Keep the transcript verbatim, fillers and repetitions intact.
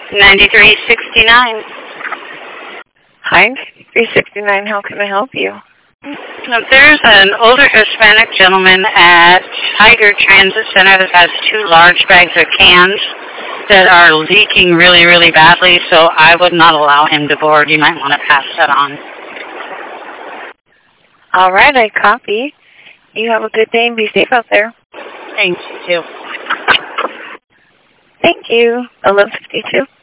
ninety-three sixty-nine. Hi, three sixty-nine. How can I help you? There's an older Hispanic gentleman at Tiger Transit Center that has two large bags of cans that are leaking really, really badly, so I would not allow him to board. You might want to pass that on. All right, I copy. You have a good day and be safe out there. Thanks, you too. Thank you. eleven fifty-two.